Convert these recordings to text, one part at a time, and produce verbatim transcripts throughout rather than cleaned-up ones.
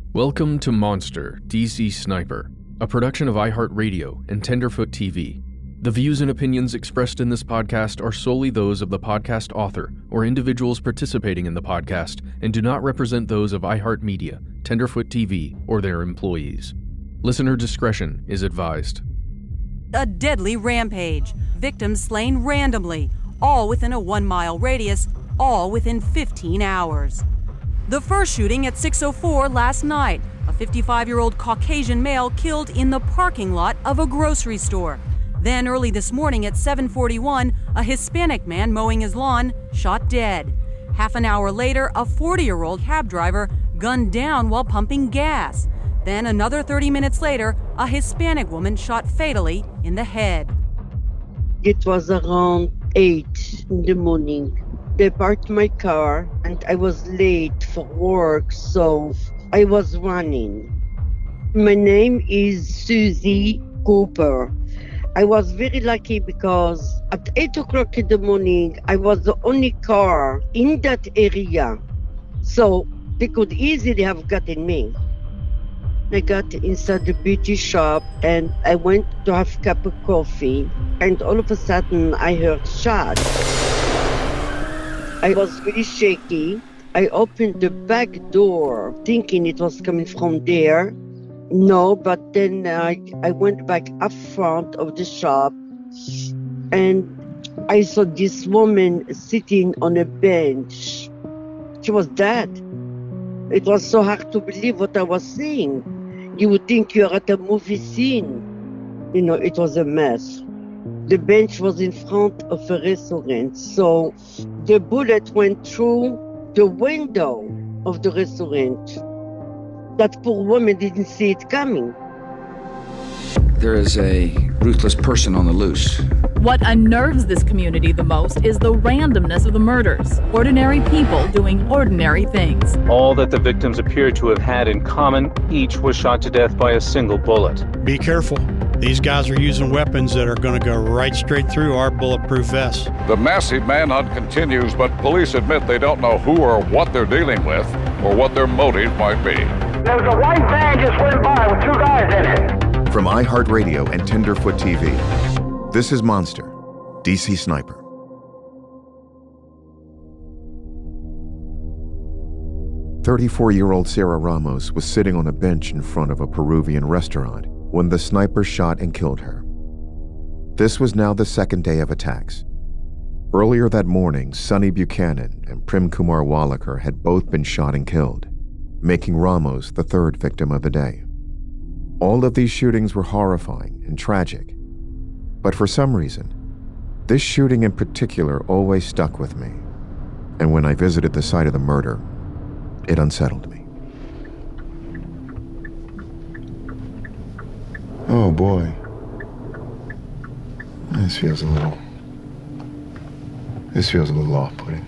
Welcome to Monster, D C Sniper, a production of iHeartRadio and Tenderfoot T V. The views and opinions expressed in this podcast are solely those of the podcast author or individuals participating in the podcast and do not represent those of iHeartMedia, Tenderfoot T V, or their employees. Listener discretion is advised. A deadly rampage. Victims slain randomly, all within a one-mile radius, all within fifteen hours. The first shooting at six oh four last night. A fifty-five-year-old Caucasian male killed in the parking lot of a grocery store. Then early this morning at seven forty-one, a Hispanic man mowing his lawn shot dead. Half an hour later, a forty-year-old cab driver gunned down while pumping gas. Then another thirty minutes later, a Hispanic woman shot fatally in the head. It was around eight in the morning. They parked my car and I was late for work, so I was running. My name is Susie Cooper. I was very lucky because at eight o'clock in the morning, I was the only car in that area. So they could easily have gotten me. I got inside the beauty shop and I went to have a cup of coffee. And all of a sudden, I heard shots. I was really shaky. I opened the back door thinking it was coming from there. No, but then I, I went back up front of the shop and I saw this woman sitting on a bench. She was dead. It was so hard to believe what I was seeing. You would think you're at a movie scene. You know, it was a mess. The bench was in front of a restaurant, so the bullet went through the window of the restaurant. That poor woman didn't see it coming. There is a ruthless person on the loose. What unnerves this community the most is the randomness of the murders. Ordinary people doing ordinary things. All that the victims appear to have had in common, each was shot to death by a single bullet. Be careful. These guys are using weapons that are going to go right straight through our bulletproof vests. The massive manhunt continues, but police admit they don't know who or what they're dealing with or what their motive might be. There's a white van just went by with two guys in it. From iHeartRadio and Tenderfoot T V, this is Monster, D C Sniper. thirty-four-year-old Sarah Ramos was sitting on a bench in front of a Peruvian restaurant when the sniper shot and killed her. This was now the second day of attacks. Earlier that morning, Sonny Buchanan and Prem Kumar Walekar had both been shot and killed, making Ramos the third victim of the day. All of these shootings were horrifying and tragic, but for some reason, this shooting in particular always stuck with me, and when I visited the site of the murder, it unsettled me. Oh boy. This feels a little... This feels a little off-putting.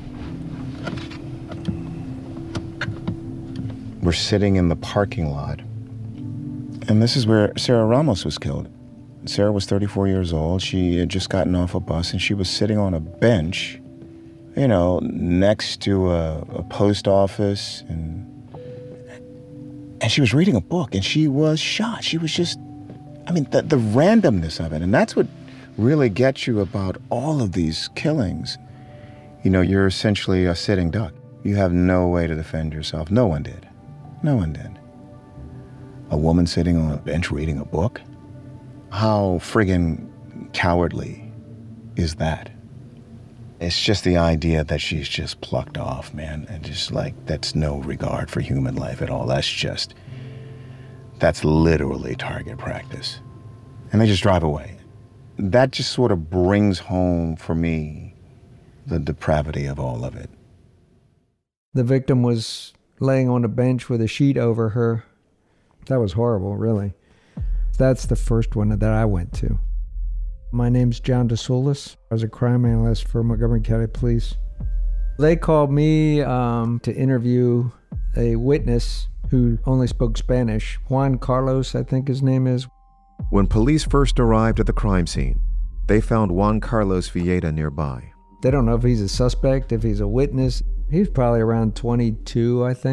We're sitting in the parking lot, and this is where Sarah Ramos was killed. Sarah was thirty-four years old. She had just gotten off a bus, and she was sitting on a bench, you know, next to a, a post office, and and she was reading a book, and she was shot. She was just, I mean, the, the randomness of it, and that's what really gets you about all of these killings. You know, you're essentially a sitting duck. You have no way to defend yourself. No one did. No one did. A woman sitting on a bench reading a book? How friggin' cowardly is that? It's just the idea that she's just plucked off, man. And just like, that's no regard for human life at all. That's just, that's literally target practice. And they just drive away. That just sort of brings home for me the depravity of all of it. The victim was laying on a bench with a sheet over her. That was horrible, really. That's the first one that I went to. My name's John DeSoulis. I was a crime analyst for Montgomery County Police. They called me um, to interview a witness who only spoke Spanish. Juan Carlos, I think his name is. When police first arrived at the crime scene, they found Juan Carlos Villeda nearby. They don't know if he's a suspect, if he's a witness. He's probably around twenty-two, I think.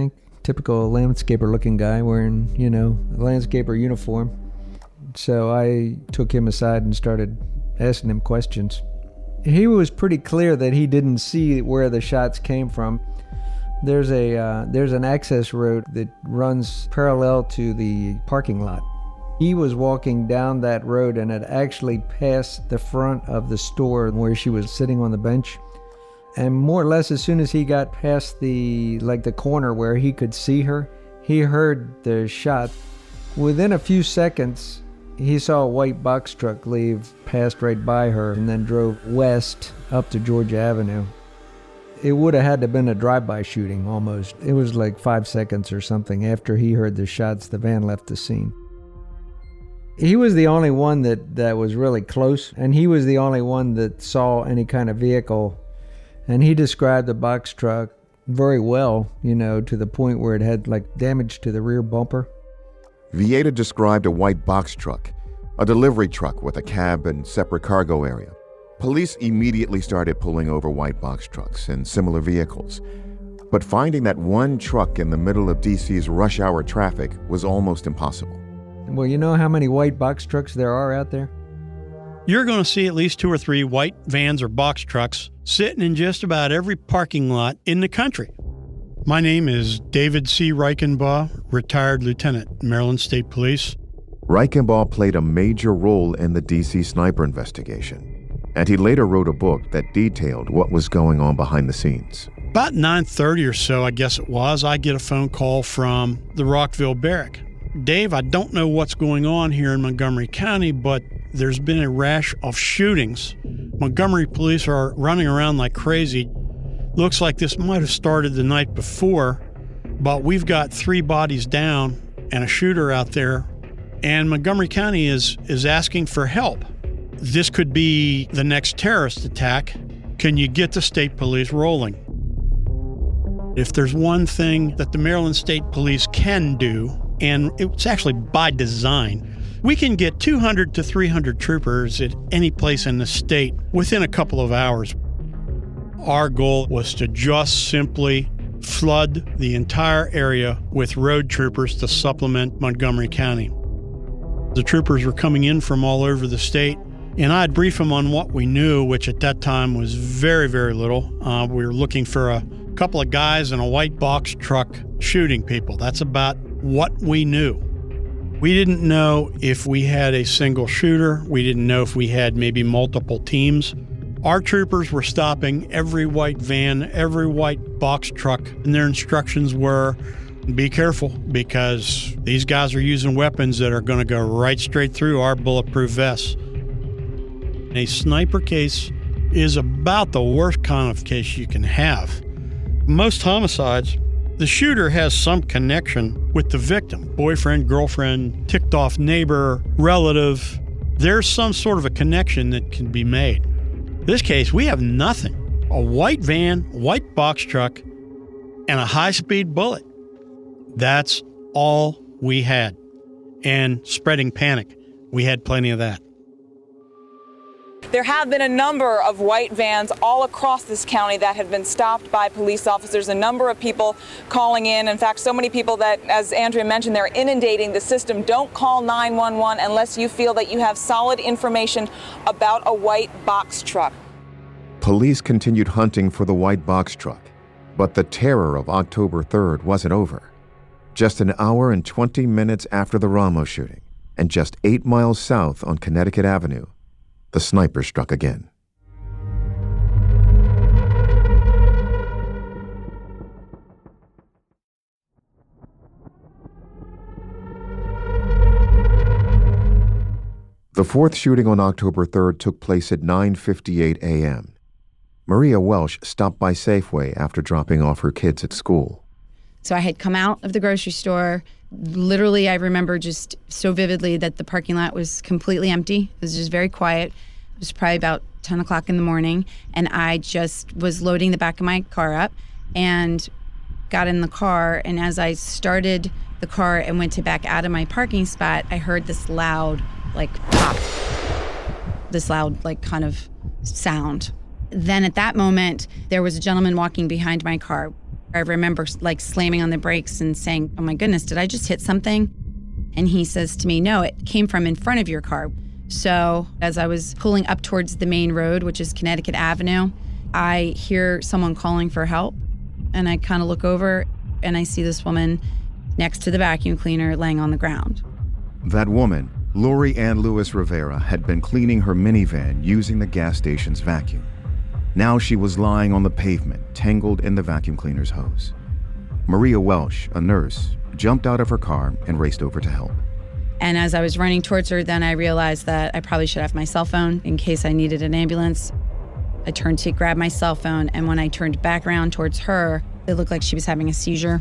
typical landscaper-looking guy wearing, you know, a landscaper uniform. So I took him aside and started asking him questions. He was pretty clear that he didn't see where the shots came from. There's a uh, there's an access road that runs parallel to the parking lot. He was walking down that road and had actually passed the front of the store where she was sitting on the bench. And more or less as soon as he got past the like the corner where he could see her, he heard the shot. Within a few seconds, he saw a white box truck leave, passed right by her, and then drove west up to Georgia Avenue. It would have had to have been a drive-by shooting almost. It was like five seconds or something after he heard the shots, the van left the scene. He was the only one that, that was really close, and he was the only one that saw any kind of vehicle. And he described the box truck very well, you know, to the point where it had like damage to the rear bumper. Vieta described a white box truck, a delivery truck with a cab and separate cargo area. Police immediately started pulling over white box trucks and similar vehicles. But finding that one truck in the middle of D C's rush hour traffic was almost impossible. Well, you know how many white box trucks there are out there? You're going to see at least two or three white vans or box trucks sitting in just about every parking lot in the country. My name is David C. Reichenbaugh, retired lieutenant, Maryland State Police. Reichenbaugh played a major role in the D C sniper investigation, and he later wrote a book that detailed what was going on behind the scenes. About nine thirty or so, I guess it was, I get a phone call from the Rockville Barrack. Dave, I don't know what's going on here in Montgomery County, but there's been a rash of shootings. Montgomery police are running around like crazy. Looks like this might have started the night before, but we've got three bodies down and a shooter out there, and Montgomery County is, is asking for help. This could be the next terrorist attack. Can you get the state police rolling? If there's one thing that the Maryland State Police can do, and it's actually by design, we can get two hundred to three hundred troopers at any place in the state within a couple of hours. Our goal was to just simply flood the entire area with road troopers to supplement Montgomery County. The troopers were coming in from all over the state, and I'd brief them on what we knew, which at that time was very, very little. Uh, we were looking for a couple of guys in a white box truck shooting people. That's about what we knew. We didn't know if we had a single shooter. We didn't know if we had maybe multiple teams. Our troopers were stopping every white van, every white box truck, and their instructions were, be careful, because these guys are using weapons that are going to go right straight through our bulletproof vests. A sniper case is about the worst kind of case you can have. Most homicides, the shooter has some connection with the victim, boyfriend, girlfriend, ticked off neighbor, relative. There's some sort of a connection that can be made. In this case, we have nothing. A white van, white box truck, and a high-speed bullet. That's all we had. And spreading panic. We had plenty of that. There have been a number of white vans all across this county that have been stopped by police officers, a number of people calling in. In fact, so many people that, as Andrea mentioned, they're inundating the system. Don't call nine one one unless you feel that you have solid information about a white box truck. Police continued hunting for the white box truck, but the terror of October third wasn't over. Just an hour and twenty minutes after the Ramos shooting, and just eight miles south on Connecticut Avenue, the sniper struck again. The fourth shooting on October third took place at nine fifty-eight a.m. Maria Welsh stopped by Safeway after dropping off her kids at school. So I had come out of the grocery store. Literally, I remember just so vividly that the parking lot was completely empty. It was just very quiet. It was probably about ten o'clock in the morning, and I just was loading the back of my car up and got in the car, and as I started the car and went to back out of my parking spot, I heard this loud, like, pop. This loud, like, kind of sound. Then at that moment, there was a gentleman walking behind my car. I remember like slamming on the brakes and saying, oh my goodness, did I just hit something? And he says to me, no, it came from in front of your car. So as I was pulling up towards the main road, which is Connecticut Avenue, I hear someone calling for help. And I kind of look over and I see this woman next to the vacuum cleaner laying on the ground. That woman, Lori Ann Lewis Rivera, had been cleaning her minivan using the gas station's vacuum. Now she was lying on the pavement, tangled in the vacuum cleaner's hose. Maria Welsh, a nurse, jumped out of her car and raced over to help. And as I was running towards her, then I realized that I probably should have my cell phone in case I needed an ambulance. I turned to grab my cell phone, and when I turned back around towards her, it looked like she was having a seizure.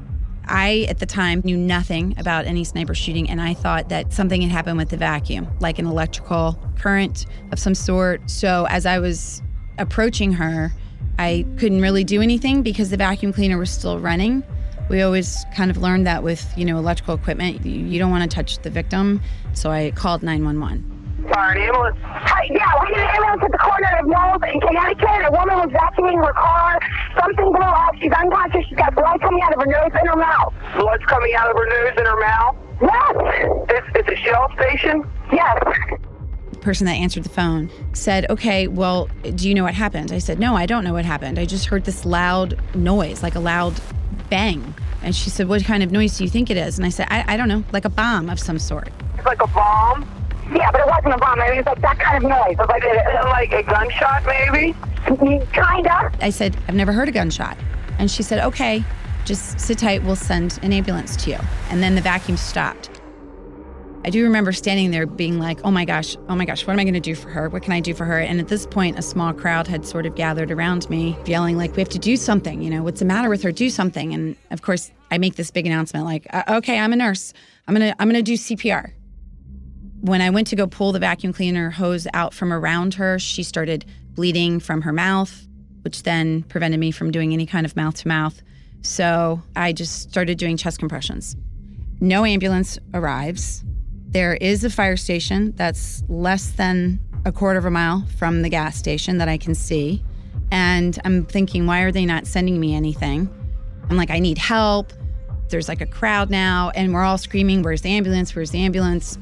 I, at the time, knew nothing about any sniper shooting, and I thought that something had happened with the vacuum, like an electrical current of some sort. So as I was approaching her, I couldn't really do anything because the vacuum cleaner was still running. We always kind of learned that with, you know, electrical equipment, you don't want to touch the victim. So I called nine one one. Sorry, an ambulance. Hi, yeah, we need an ambulance at the corner of Knowles in Connecticut. A woman was vacuuming her car. Something blew up. She's unconscious. She's got blood coming out of her nose and her mouth. Blood's coming out of her nose and her mouth? Yes. It's, it's a Shell station? Yes. The person that answered the phone said, okay, well, do you know what happened? I said, no, I don't know what happened. I just heard this loud noise, like a loud bang. And she said, what kind of noise do you think it is? And I said, I, I don't know, like a bomb of some sort. It's like a bomb? Yeah, but it wasn't a bomb. I mean, it's like that kind of noise. It was like a, like a gunshot, maybe? Kinda. I said, I've never heard a gunshot. And she said, okay, just sit tight. We'll send an ambulance to you. And then the vacuum stopped. I do remember standing there being like, oh my gosh, oh my gosh, what am I going to do for her? What can I do for her? And at this point, a small crowd had sort of gathered around me, yelling like, we have to do something. You know, what's the matter with her? Do something. And of course, I make this big announcement like, uh, okay, I'm a nurse. I'm going to I'm going to do C P R. When I went to go pull the vacuum cleaner hose out from around her, she started bleeding from her mouth, which then prevented me from doing any kind of mouth-to-mouth. So I just started doing chest compressions. No ambulance arrives. There is a fire station that's less than a quarter of a mile from the gas station that I can see. And I'm thinking, why are they not sending me anything? I'm like, I need help. There's like a crowd now, and we're all screaming, where's the ambulance? Where's the ambulance?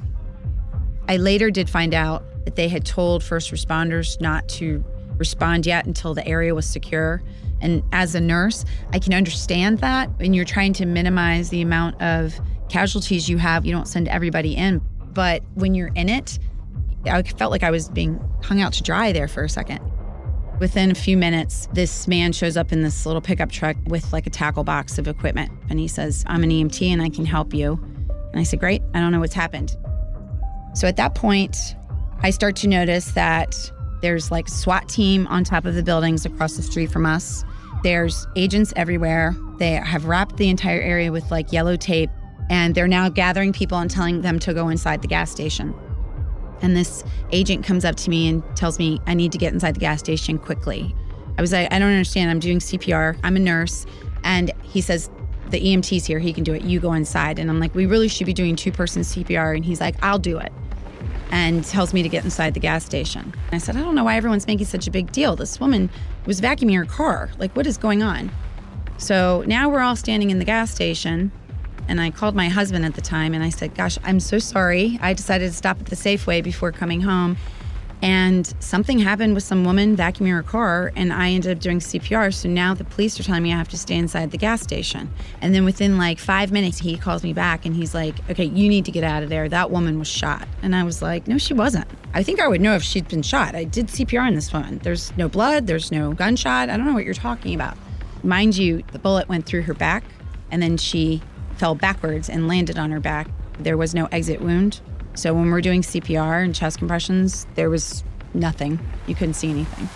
I later did find out that they had told first responders not to respond yet until the area was secure. And as a nurse, I can understand that. When you're trying to minimize the amount of casualties you have, you don't send everybody in. But when you're in it, I felt like I was being hung out to dry there for a second. Within a few minutes, this man shows up in this little pickup truck with like a tackle box of equipment. And he says, I'm an E M T and I can help you. And I said, great, I don't know what's happened. So at that point, I start to notice that there's like a SWAT team on top of the buildings across the street from us. There's agents everywhere. They have wrapped the entire area with like yellow tape, and they're now gathering people and telling them to go inside the gas station. And this agent comes up to me and tells me I need to get inside the gas station quickly. I was like, I don't understand. I'm doing C P R. I'm a nurse. And he says, the E M T's here. He can do it. You go inside. And I'm like, we really should be doing two-person C P R. And he's like, I'll do it. And tells me to get inside the gas station. And I said, I don't know why everyone's making such a big deal. This woman was vacuuming her car. Like, what is going on? So now we're all standing in the gas station. And I called my husband at the time and I said, gosh, I'm so sorry. I decided to stop at the Safeway before coming home. And something happened with some woman vacuuming her car, and I ended up doing C P R. So now the police are telling me I have to stay inside the gas station. And then within like five minutes, he calls me back and he's like, okay, you need to get out of there. That woman was shot. And I was like, no, she wasn't. I think I would know if she'd been shot. I did C P R on this woman. There's no blood. There's no gunshot. I don't know what you're talking about. Mind you, the bullet went through her back and then she fell backwards and landed on her back. There was no exit wound. So when we're doing C P R and chest compressions, there was nothing. You couldn't see anything.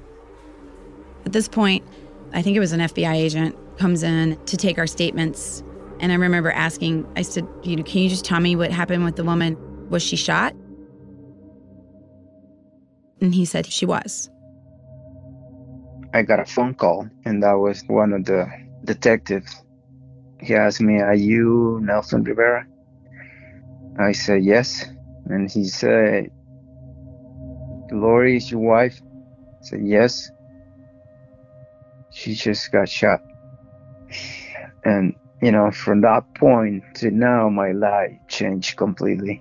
At this point, I think it was an F B I agent comes in to take our statements. And I remember asking, I said, you know, can you just tell me what happened with the woman? Was she shot? And he said she was. I got a phone call, and that was one of the detectives. He asked me, are you Nelson Rivera? I said, yes. And he said, Lori is your wife? I said, yes. She just got shot. And, you know, from that point to now, my life changed completely.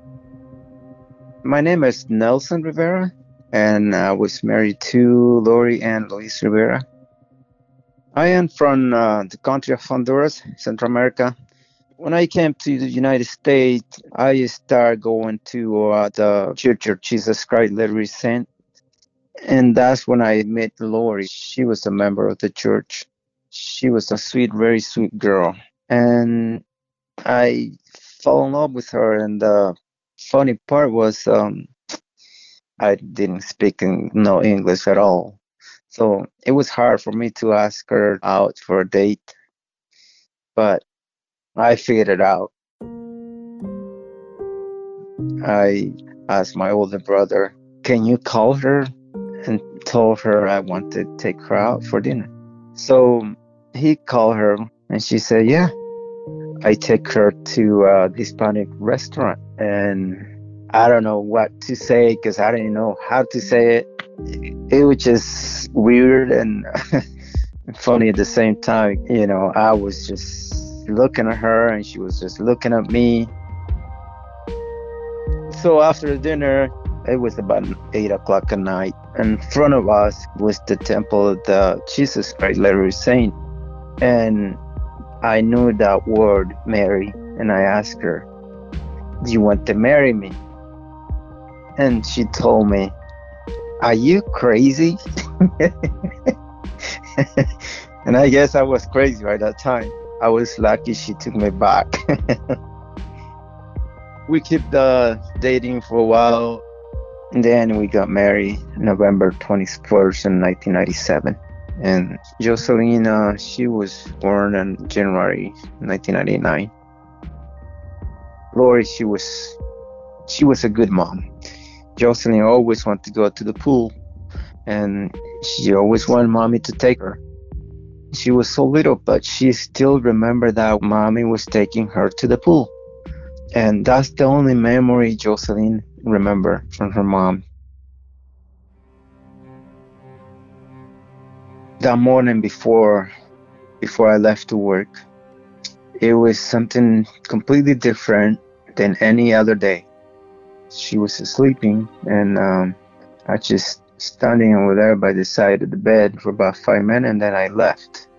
My name is Nelson Rivera, and I was married to Lori and Luis Rivera. I am from uh, the country of Honduras, Central America. When I came to the United States, I started going to uh, the Church of Jesus Christ Latter-day Saint. And that's when I met Lori. She was a member of the church. She was a sweet, very sweet girl. And I fell in love with her. And the funny part was um, I didn't speak in, no English at all. So it was hard for me to ask her out for a date. But I figured it out. I asked my older brother, can you call her? And told her I want to take her out for dinner. So he called her and she said, yeah. I take her to a Hispanic restaurant, and I don't know what to say because I didn't know how to say it. It was just weird and funny at the same time. You know, I was just looking at her and she was just looking at me. So after the dinner, it was about eight o'clock at night. In front of us was the temple of the Jesus Christ Latter-day Saint. And I knew that word, Mary, and I asked her, do you want to marry me? And she told me, are you crazy? And I guess I was crazy right at that time. I was lucky she took me back. We kept uh, dating for a while. And then we got married November twenty-first in nineteen ninety-seven. And Jocelyn, uh, she was born in January nineteen ninety-nine. Lori, she was she was a good mom. Jocelyn always wanted to go to the pool, and she always wanted mommy to take her. She was so little, but she still remembered that mommy was taking her to the pool. And that's the only memory Jocelyn remember from her mom. That morning before before I left to work, it was something completely different than any other day. She was sleeping, and um, I just standing over there by the side of the bed for about five minutes, and then I left.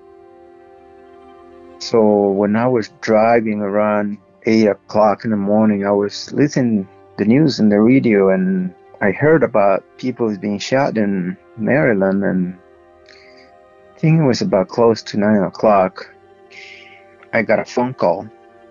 So when I was driving around eight o'clock in the morning, I was listening to the news and the radio, and I heard about people being shot in Maryland, and I think it was about close to nine o'clock. I got a phone call,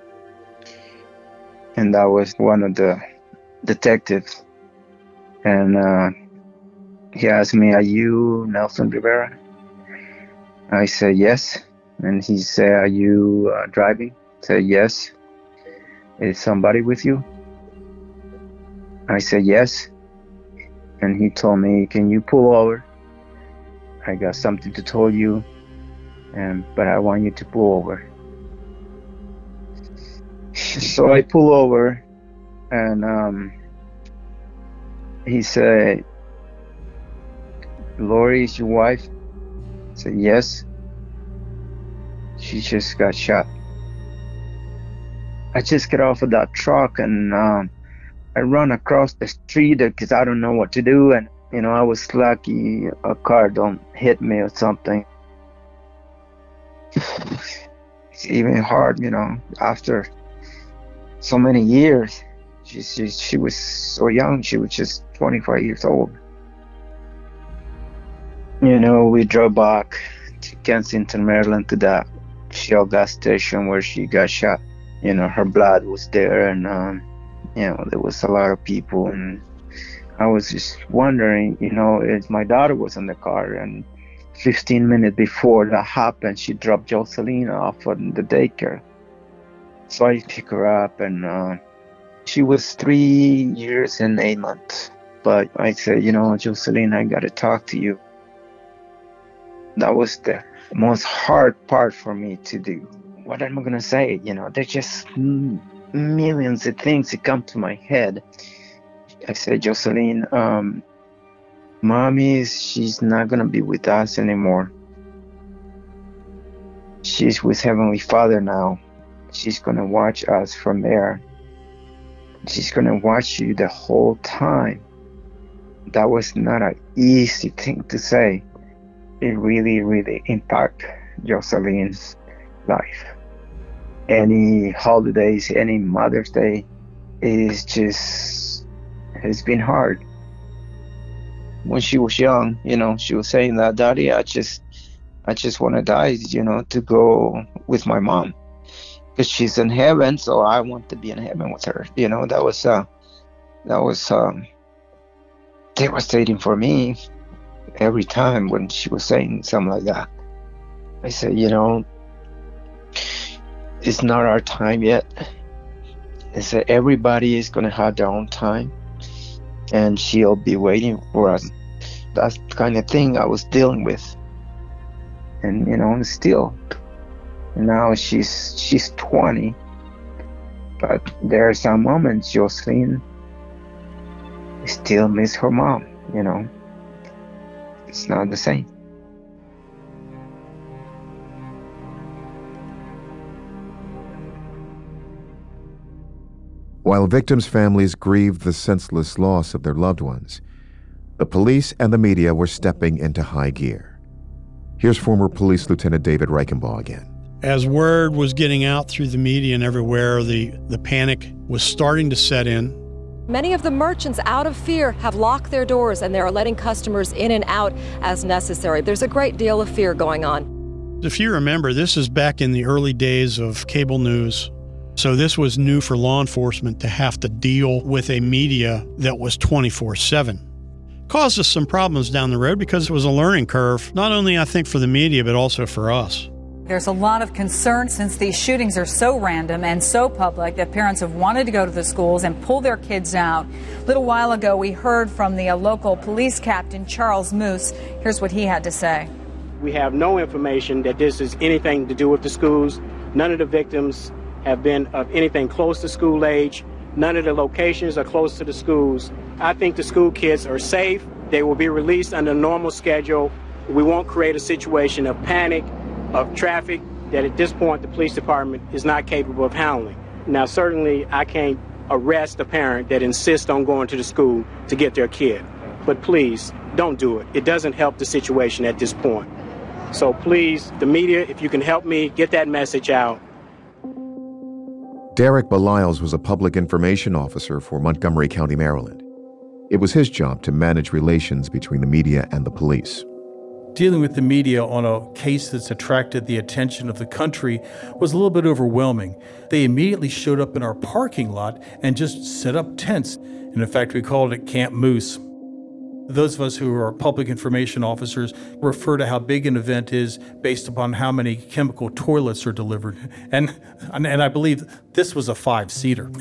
and that was one of the detectives, and uh, he asked me, are you Nelson Rivera? I said yes, and he said, are you uh, driving? I said yes. Is somebody with you? I said yes, and he told me, can you pull over? I got something to tell you, and but I want you to pull over. So I pull over, and um, he said, Lori is your wife? I said yes. She just got shot. I just get off of that truck, and um, I run across the street because I don't know what to do, and you know, I was lucky a car don't hit me or something. It's even hard, you know, after so many years. She, she, she was so young. She was just twenty-five years old. You know, we drove back to Kensington, Maryland, to that Shell gas station where she got shot. You know, her blood was there, and, um, you know, there was a lot of people, and I was just wondering, you know, if my daughter was in the car, and fifteen minutes before that happened, she dropped Jocelyn off at the daycare. So I picked her up, and uh, she was three years and eight months. But I said, you know, Jocelyn, I got to talk to you. That was the most hard part for me to do. What am I going to say? You know, there's just millions of things that come to my head. I said, Jocelyn, um, mommy, she's not going to be with us anymore. she's with Heavenly Father now. She's gonna watch us from there. She's gonna watch you the whole time. That was not an easy thing to say. It really, really impacted Joseline's life. Any holidays, any Mother's Day, is just, it's been hard. When she was young, you know, she was saying that, Daddy, I just, I just want to die, you know, to go with my mom. Because she's in heaven, so I want to be in heaven with her. You know, that was, uh, that was um, devastating for me every time when she was saying something like that. I said, you know, it's not our time yet. I said, everybody is going to have their own time, and she'll be waiting for us. That's the kind of thing I was dealing with. And, you know, still, now she's she's twenty, but there are some moments Joseline still miss her mom, you know. It's not the same. While victims' families grieved the senseless loss of their loved ones, the police and the media were stepping into high gear. Here's former Police Lieutenant David Reichenbaugh again. As word was getting out through the media and everywhere, the, the panic was starting to set in. Many of the merchants, out of fear, have locked their doors and they are letting customers in and out as necessary. There's a great deal of fear going on. If you remember, this is back in the early days of cable news. So this was new for law enforcement to have to deal with a media that was twenty-four seven. Caused us some problems down the road because it was a learning curve, not only, I think, for the media, but also for us. There's a lot of concern since these shootings are so random and so public that parents have wanted to go to the schools and pull their kids out. A little while ago, we heard from the uh, local police captain, Charles Moose. Here's what he had to say. We have no information that this is anything to do with the schools. None of the victims have been of anything close to school age. None of the locations are close to the schools. I think the school kids are safe. They will be released under a normal schedule. We won't create a situation of panic, of traffic, that at this point the police department is not capable of handling. Now, certainly I can't arrest a parent that insists on going to the school to get their kid. But please, don't do it. It doesn't help the situation at this point. So please, the media, if you can help me get that message out. Derek Beliles was a public information officer for Montgomery County, Maryland. It was his job to manage relations between the media and the police. Dealing with the media on a case that's attracted the attention of the country was a little bit overwhelming. They immediately showed up in our parking lot and just set up tents. And in fact, we called it Camp Moose. Those of us who are public information officers refer to how big an event is based upon how many chemical toilets are delivered. And and I believe this was a five-seater.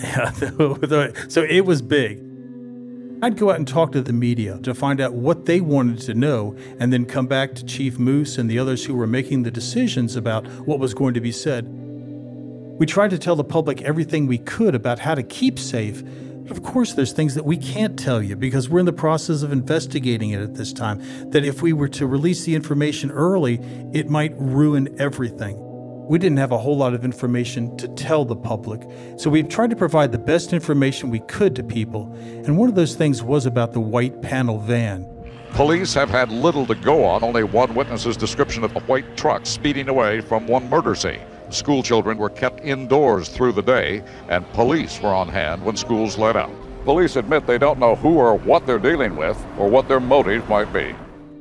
So it was big. I'd go out and talk to the media to find out what they wanted to know and then come back to Chief Moose and the others who were making the decisions about what was going to be said. We tried to tell the public everything we could about how to keep safe. Of course, there's things that we can't tell you because we're in the process of investigating it at this time, that if we were to release the information early, it might ruin everything. We didn't have a whole lot of information to tell the public, so we've tried to provide the best information we could to people, and one of those things was about the white panel van. Police have had little to go on, only one witness's description of a white truck speeding away from one murder scene. School children were kept indoors through the day, and police were on hand when schools let out. Police admit they don't know who or what they're dealing with or what their motive might be.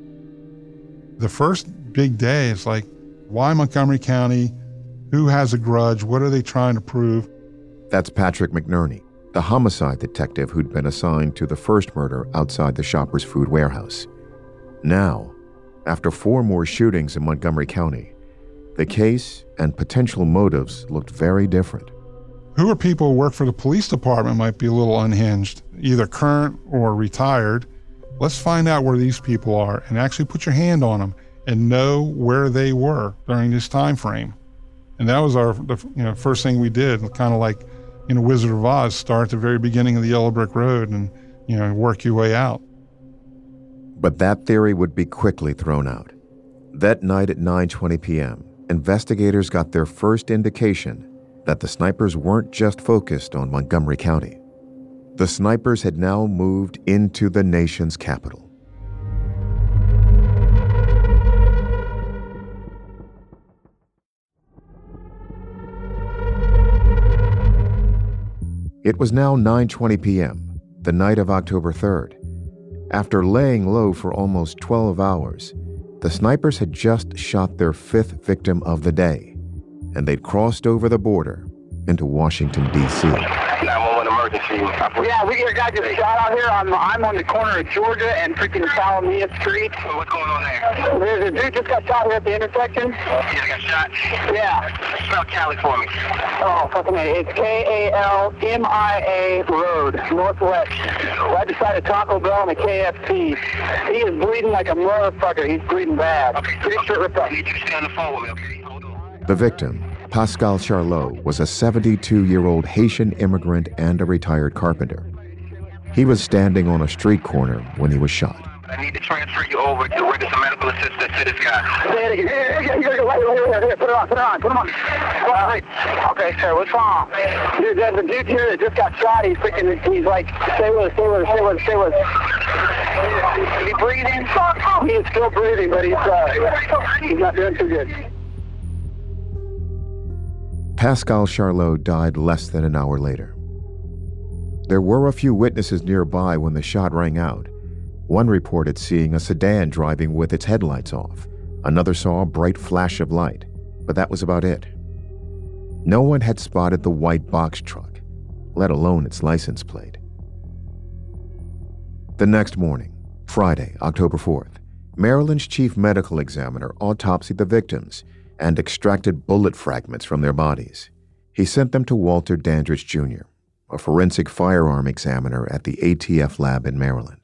The first big day is like, why Montgomery County? Who has a grudge? What are they trying to prove? That's Patrick McNerney, the homicide detective who'd been assigned to the first murder outside the Shoppers Food Warehouse. Now, after four more shootings in Montgomery County, the case and potential motives looked very different. Who are people who work for the police department might be a little unhinged, either current or retired. Let's find out where these people are and actually put your hand on them and know where they were during this time frame. And that was our the, you know, first thing we did, kind of like, you know, Wizard of Oz, start at the very beginning of the Yellow Brick Road and, you know, work your way out. But that theory would be quickly thrown out. That night at nine twenty p.m., investigators got their first indication that the snipers weren't just focused on Montgomery County. The snipers had now moved into the nation's capital. It was now nine twenty p.m., the night of October third. After laying low for almost twelve hours, the snipers had just shot their fifth victim of the day, and they'd crossed over the border into Washington, D C nine one one emergency. Yeah, we got a guy just shot out here. I'm, I'm on the corner of Georgia and freaking Salamia Street. What's going on there? There's a dude just got shot here at the intersection. Yeah, got shot? Yeah. Spell Cali for me. Oh, fucking A. It's K A L M I A Road, Northwest. Right beside a Taco Bell and a K F C. He is bleeding like a motherfucker. He's bleeding bad. Okay, pretty sure ripped up. You need to stay on the phone with me, okay? Hold on. The victim, Pascal Charlot, was a seventy-two-year-old Haitian immigrant and a retired carpenter. He was standing on a street corner when he was shot. I need to transfer you over to render some medical assistance to this guy. Here, here, here, here, here, here, put it on, put it on, put him on. All right. Okay, sir, what's wrong? Dude, there's a dude here that just got shot. He's freaking, he's like, stay with us, stay with us, stay with us, stay with us. Is he breathing? He is still breathing, but he's, uh, he's not doing too good. Pascal Charlot died less than an hour later. There were a few witnesses nearby when the shot rang out. One reported seeing a sedan driving with its headlights off. Another saw a bright flash of light, but that was about it. No one had spotted the white box truck, let alone its license plate. The next morning, Friday, October fourth, Maryland's chief medical examiner autopsied the victims and extracted bullet fragments from their bodies. He sent them to Walter Dandridge, Junior, a forensic firearm examiner at the A T F lab in Maryland.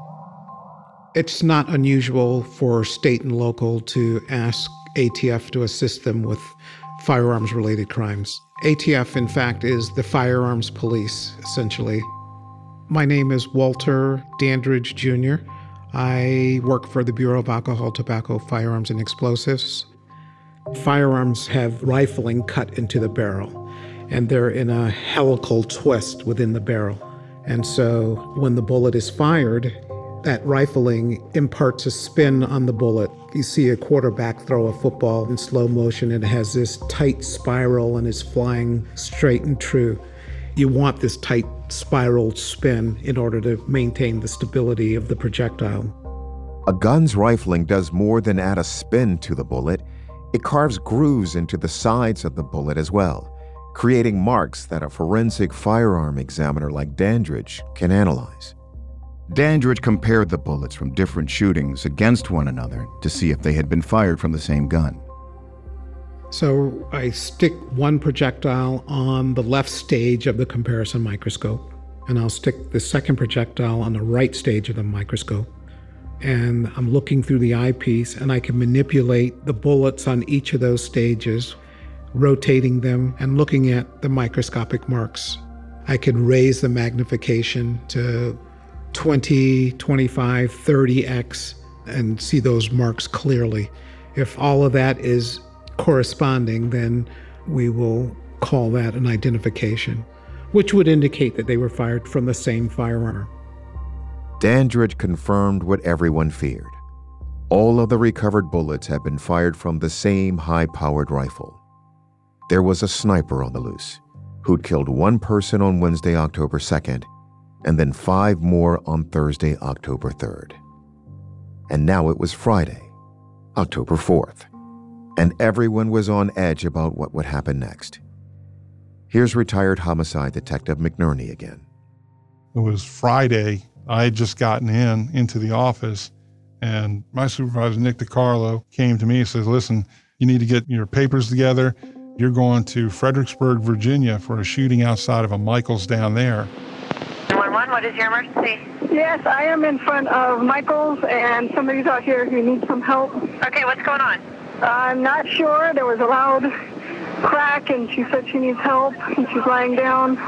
It's not unusual for state and local to ask A T F to assist them with firearms-related crimes. A T F, in fact, is the firearms police, essentially. My name is Walter Dandridge, Junior I work for the Bureau of Alcohol, Tobacco, Firearms, and Explosives. Firearms have rifling cut into the barrel, and they're in a helical twist within the barrel. And so when the bullet is fired, that rifling imparts a spin on the bullet. You see a quarterback throw a football in slow motion, and it has this tight spiral and is flying straight and true. You want this tight spiral spin in order to maintain the stability of the projectile. A gun's rifling does more than add a spin to the bullet. It carves grooves into the sides of the bullet as well, creating marks that a forensic firearm examiner like Dandridge can analyze. Dandridge compared the bullets from different shootings against one another to see if they had been fired from the same gun. So I stick one projectile on the left stage of the comparison microscope, and I'll stick the second projectile on the right stage of the microscope. And I'm looking through the eyepiece, and I can manipulate the bullets on each of those stages, rotating them and looking at the microscopic marks. I can raise the magnification to twenty, twenty-five, thirty x and see those marks clearly. If all of that is corresponding, then we will call that an identification, which would indicate that they were fired from the same firearm. Dandridge confirmed what everyone feared. All of the recovered bullets had been fired from the same high-powered rifle. There was a sniper on the loose who'd killed one person on Wednesday, October second, and then five more on Thursday, October third. And now it was Friday, October fourth, and everyone was on edge about what would happen next. Here's retired homicide detective McNerney again. It was Friday. I had just gotten in into the office, and my supervisor, Nick DiCarlo, came to me and says, listen, you need to get your papers together. You're going to Fredericksburg, Virginia for a shooting outside of a Michael's down there. nine one one, what is your emergency? Yes, I am in front of Michael's, and somebody's out here who needs some help. Okay, what's going on? I'm not sure. There was a loud crack, and she said she needs help, and she's lying down.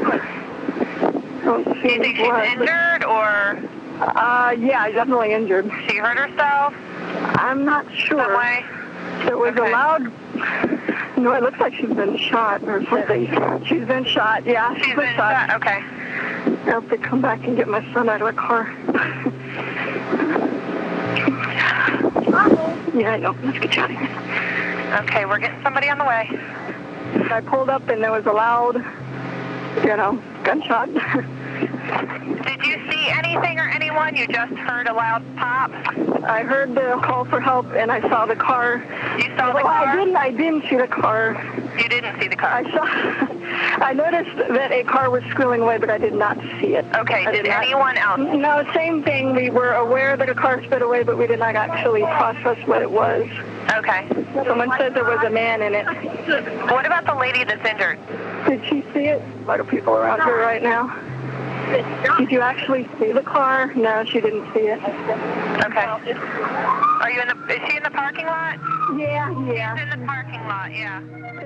Do you think she's injured, or? Uh, yeah, definitely injured. She hurt herself? I'm not sure. Some way? There was Okay. a loud, no, it looks like she's been shot or something. She's been shot, yeah. She's been shot. Okay. I have to come back and get my son out of the car. Yeah, I know. Let's get you out of here. Okay, we're getting somebody on the way. I pulled up and there was a loud, you know, gunshot. Did you see anything or anyone? You just heard a loud pop? I heard the call for help and I saw the car. You saw the well, car? I didn't. I didn't see the car. You didn't see the car? I saw. I noticed that a car was squealing away, but I did not see it. Okay. I Did, did not- anyone else? No, same thing. We were aware that a car sped away, but we did not actually process what it was. Okay. Someone said there was a man in it. What about the lady that's injured? Did she see it? A lot of people around here right now. Did you actually see the car? No, she didn't see it. Okay. Are you in the? Is she in the parking lot? Yeah, yeah. She's in the parking lot. Yeah.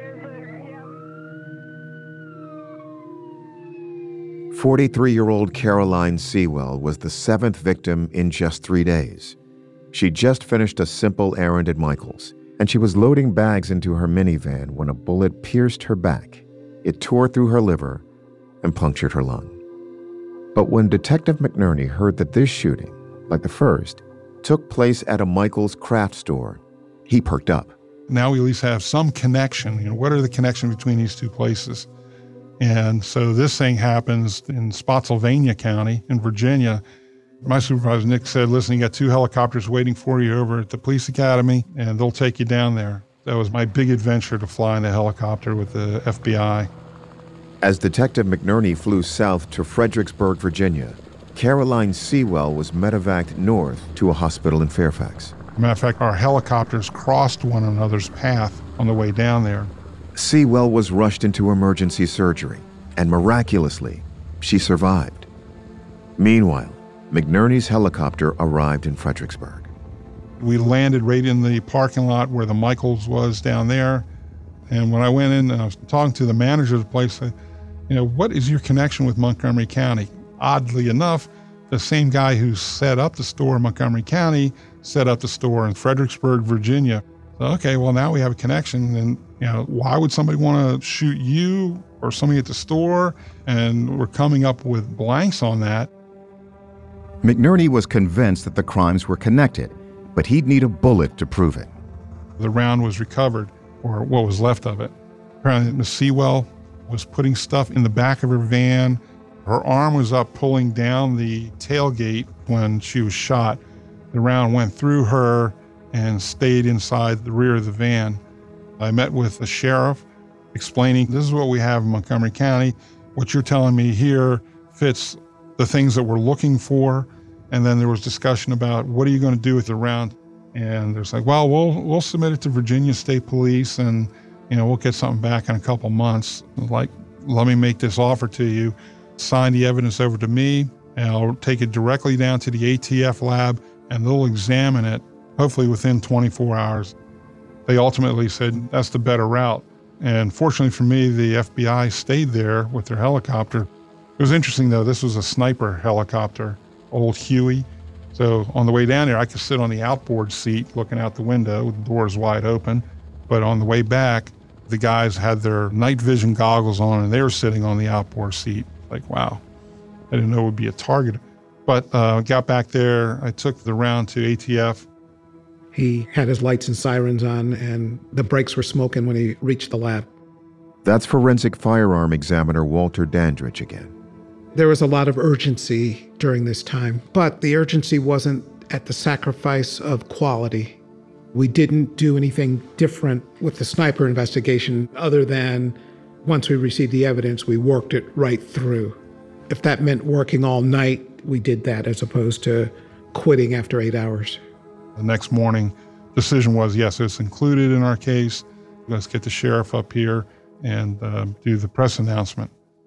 forty-three-year-old Caroline Sewell was the seventh victim in just three days. She just finished a simple errand at Michael's, and she was loading bags into her minivan when a bullet pierced her back. It tore through her liver and punctured her lung. But when Detective McNerney heard that this shooting, like the first, took place at a Michael's craft store, he perked up. Now we at least have some connection. You know, what are the connections between these two places? And so this thing happens in Spotsylvania County in Virginia. My supervisor, Nick, said, listen, you got two helicopters waiting for you over at the police academy, and they'll take you down there. That was my big adventure, to fly in a helicopter with the F B I. As Detective McNerney flew south to Fredericksburg, Virginia, Caroline Sewell was medevaced north to a hospital in Fairfax. Matter of fact, our helicopters crossed one another's path on the way down there. Sewell was rushed into emergency surgery, and miraculously, she survived. Meanwhile, McNerney's helicopter arrived in Fredericksburg. We landed right in the parking lot where the Michaels was down there. And when I went in and I was talking to the manager of the place, I, you know, what is your connection with Montgomery County? Oddly enough, the same guy who set up the store in Montgomery County set up the store in Fredericksburg, Virginia. So, okay, well, now we have a connection. And, you know, why would somebody want to shoot you or somebody at the store? And we're coming up with blanks on that. McNerney was convinced that the crimes were connected, but he'd need a bullet to prove it. The round was recovered, or what was left of it. Apparently, Miss Sewell was putting stuff in the back of her van. Her arm was up pulling down the tailgate when she was shot. The round went through her and stayed inside the rear of the van. I met with the sheriff, explaining, this is what we have in Montgomery County. What you're telling me here fits the things that we're looking for. And then there was discussion about, what are you going to do with the round? And there's like, well, we'll we'll submit it to Virginia State Police, and you know we'll get something back in a couple months. Like, let me make this offer to you. Sign the evidence over to me, and I'll take it directly down to the A T F lab, and they'll examine it, hopefully within twenty-four hours. They ultimately said that's the better route. And fortunately for me, the F B I stayed there with their helicopter. It was interesting, though. This was a sniper helicopter, old Huey. So on the way down there, I could sit on the outboard seat looking out the window with the doors wide open. But on the way back, the guys had their night vision goggles on and they were sitting on the outboard seat. Like, wow, I didn't know it would be a target. But uh, got back there, I took the round to A T F. He had his lights and sirens on, and the brakes were smoking when he reached the lab. That's forensic firearm examiner Walter Dandridge again. There was a lot of urgency during this time, but the urgency wasn't at the sacrifice of quality. We didn't do anything different with the sniper investigation other than once we received the evidence, we worked it right through. If that meant working all night, we did that as opposed to quitting after eight hours. The next morning, decision was, yes, it's included in our case. Let's get the sheriff up here and uh, do the press announcement.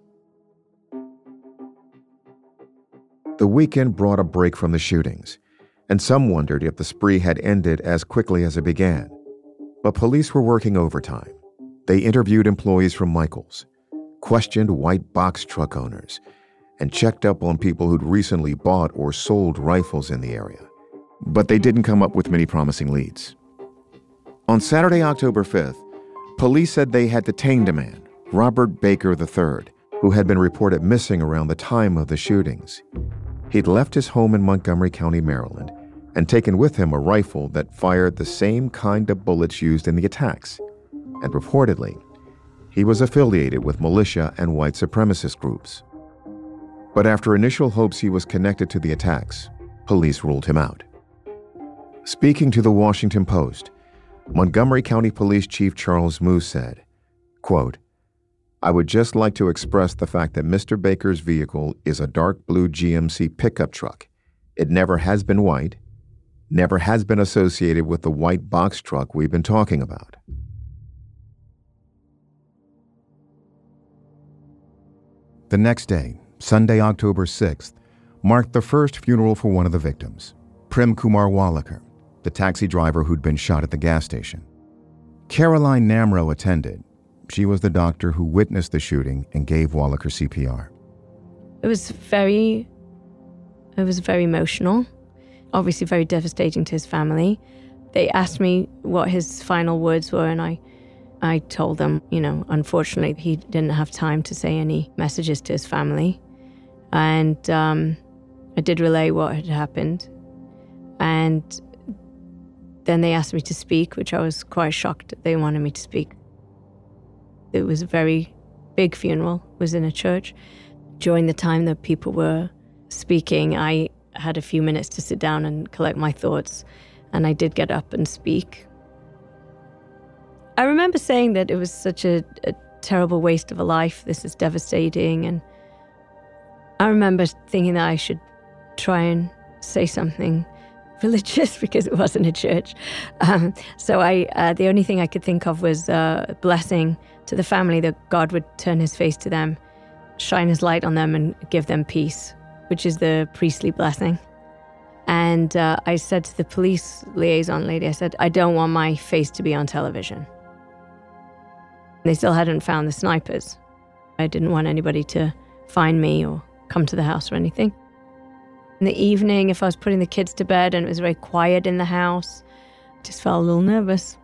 The weekend brought a break from the shootings, and some wondered if the spree had ended as quickly as it began. But police were working overtime. They interviewed employees from Michael's, questioned white box truck owners, and checked up on people who'd recently bought or sold rifles in the area. But they didn't come up with many promising leads. On Saturday, October fifth, police said they had detained a man, Robert Baker the third, who had been reported missing around the time of the shootings. He'd left his home in Montgomery County, Maryland, and taken with him a rifle that fired the same kind of bullets used in the attacks. And reportedly, he was affiliated with militia and white supremacist groups. But after initial hopes he was connected to the attacks, police ruled him out. Speaking to the Washington Post, Montgomery County Police Chief Charles Moose said, quote, "I would just like to express the fact that Mister Baker's vehicle is a dark blue G M C pickup truck. It never has been white, never has been associated with the white box truck we've been talking about." The next day, Sunday, October sixth, marked the first funeral for one of the victims, Prem Kumar Walekar, the taxi driver who'd been shot at the gas station. Caroline Namro attended. She was the doctor who witnessed the shooting and gave Walekar C P R. It was very, it was very emotional, obviously very devastating to his family. They asked me what his final words were, and I I told them, you know, unfortunately, he didn't have time to say any messages to his family. And um, I did relay what had happened. And then they asked me to speak, which I was quite shocked that they wanted me to speak. It was a very big funeral, it was in a church. During the time that people were speaking, I had a few minutes to sit down and collect my thoughts, and I did get up and speak. I remember saying that it was such a, a terrible waste of a life. This is devastating. And I remember thinking that I should try and say something religious because it wasn't a church. Um, so I, uh, the only thing I could think of was uh, a blessing to the family, that God would turn his face to them, shine his light on them, and give them peace, which is the priestly blessing. And uh, I said to the police liaison lady, I said, I don't want my face to be on television. They still hadn't found the snipers. I didn't want anybody to find me or come to the house or anything. In the evening, if I was putting the kids to bed and it was very quiet in the house, I just felt a little nervous.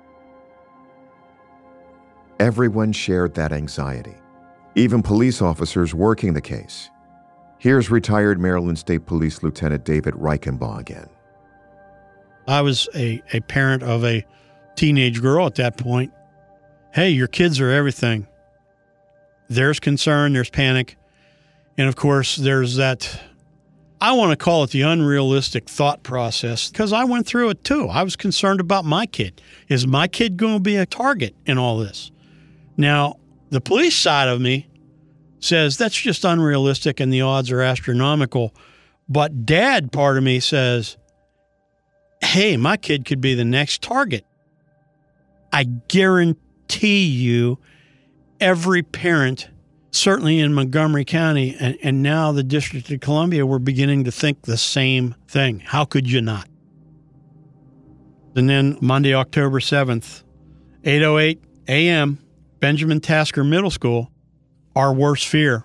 Everyone shared that anxiety, even police officers working the case. Here's retired Maryland State Police Lieutenant David Reichenbaugh again. I was a, a parent of a teenage girl at that point. Hey, your kids are everything. There's concern, there's panic. And of course, there's that, I want to call it the unrealistic thought process, because I went through it too. I was concerned about my kid. Is my kid going to be a target in all this? Now, the police side of me says that's just unrealistic and the odds are astronomical. But dad part of me says, hey, my kid could be the next target. I guarantee you, every parent, certainly in Montgomery County and, and now the District of Columbia, were beginning to think the same thing. How could you not? And then Monday, October seventh, eight oh eight a.m., Benjamin Tasker Middle School, our worst fear.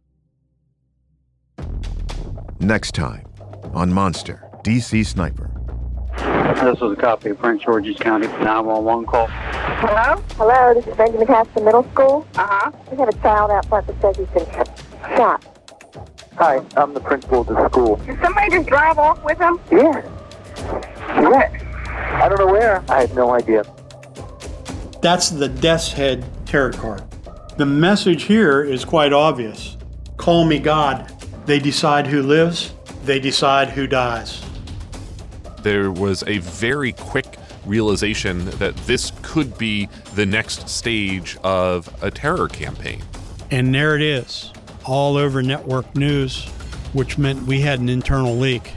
Next time on Monster, D C Sniper. This was a copy of Prince George's County nine one one call. Hello? Hello, this is Benjamin Tasker Middle School. Uh-huh. We have a child out front that says he's been shot. Hi, I'm the principal of the school. Did somebody just drive off with him? Yeah. Where? I don't know where. I have no idea. That's the Death's Head tarot card. The message here is quite obvious. Call me God. They decide who lives. They decide who dies. There was a very quick realization that this could be the next stage of a terror campaign. And there it is, all over network news, which meant we had an internal leak.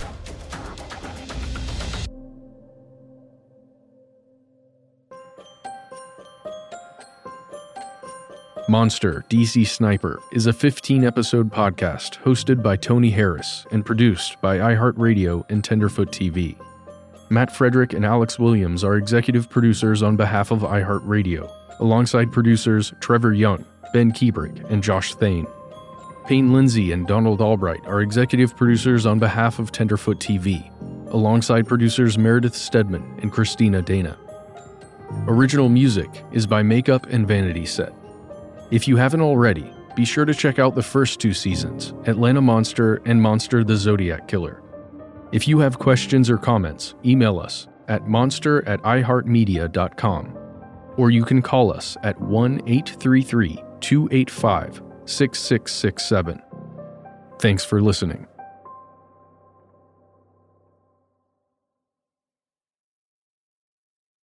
Monster, D C Sniper is a fifteen-episode podcast hosted by Tony Harris and produced by iHeartRadio and Tenderfoot T V. Matt Frederick and Alex Williams are executive producers on behalf of iHeartRadio, alongside producers Trevor Young, Ben Kiebrick, and Josh Thane. Payne Lindsay and Donald Albright are executive producers on behalf of Tenderfoot T V, alongside producers Meredith Stedman and Christina Dana. Original music is by Makeup and Vanity Set. If you haven't already, be sure to check out the first two seasons, Atlanta Monster and Monster the Zodiac Killer. If you have questions or comments, email us at monster at i heart media dot com, or you can call us at one eight three three, two eight five, six six six seven. Thanks for listening.